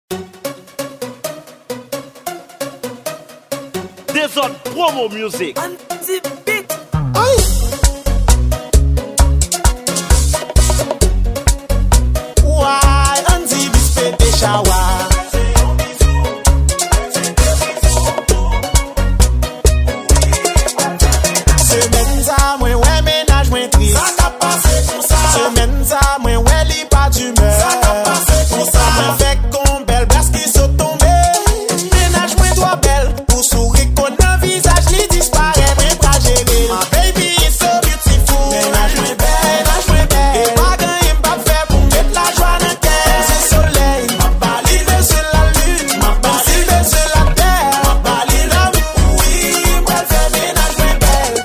Desert Promo Music. Aïe. Why Andy Bispe de Chawa? Semaine ça, moi ouais ménage moi triste. Ça t'a passé pour ça. Semaine ça, moi ouais li pas d'humeur. Ça t'a passé pour ça. Moi fait qu'on belle parce qu'il sont tombés. Ménage moi toi belle pour sourire qu'on a visage li disparaît moi pas gérer. My baby is so beautiful. Ménage moi belle. Et pas gagner pas faire pour mettre la joie dans cœur. C'est soleil. Ma baline sur la lune. Ma baline sur la terre. Ma baline là oui. Moi faire ménage moi belle.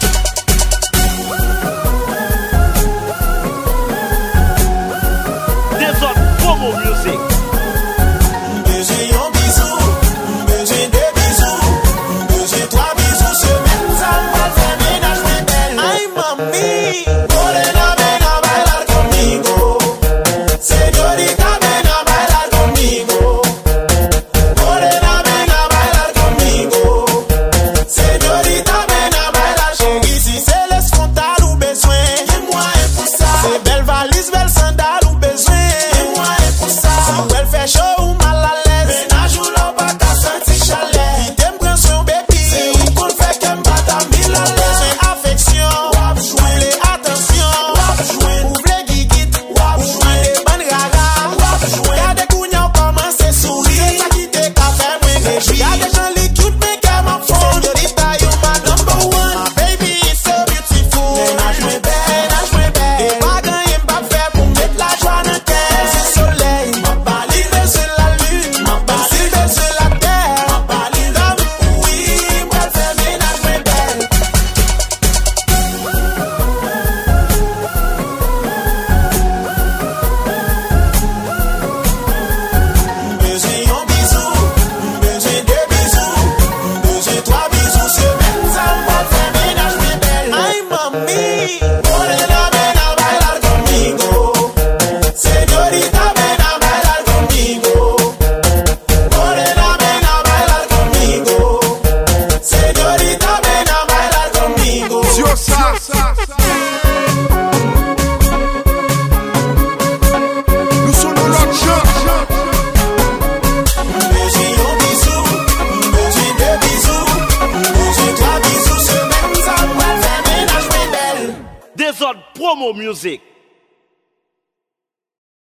Desert Promo Music. Besoin un bisou, besoin deux bisous, besoin trois bisous. Semaine ça va faire ménage moi belle. Ay mami, morena ven a bailar conmigo. Señorita ven a bailar conmigo. Morena ven a bailar conmigo. Señorita ven a bailar. Chérie, si c'est les frontales ou besoin, dis-moi et pour ça. C'est belle valise, belle sandale ou besoin, dis-moi et pour ça. Si elle fait chaud ou mal à l'aise, ménage ou l'on pas qu'à sentir chaleur. Qui t'aime prend son baby, c'est où qu'on fait qu'elle bat à mille à l'aise. Besoin affection, jouer attention, ouvre les guiguites, jouer les bonnes raras. Gardez cougnant comment c'est sourire, c'est ça qui te fait moi réjouir. Y'a des gens les cute mais qu'elle m'en font. Señorita, you my number one. My baby is so beautiful. Ménage moi belle. Et pas gagner pas faire pour mettre la joie dans cœur. C'est soleil. Ma baline sur la lune. Ma baline sur la terre. Ma baline là oui. Moi faire ménage moi belle. Besoin un bisou, besoin deux bisous, besoin trois bisous. Semaine ça va faire ménage moi belle. Ay mami, morena ven a bailar conmigo. Señorita ven a bailar conmigo. Morena ven a bailar conmigo. Señorita ven a bailar conmigo. Nous sommes dans l'autre jeu. Besoin un bisou, besoin deux bisous, besoin trois bisous. Semaine ça va faire ménage moi belle. Desert Promo Music.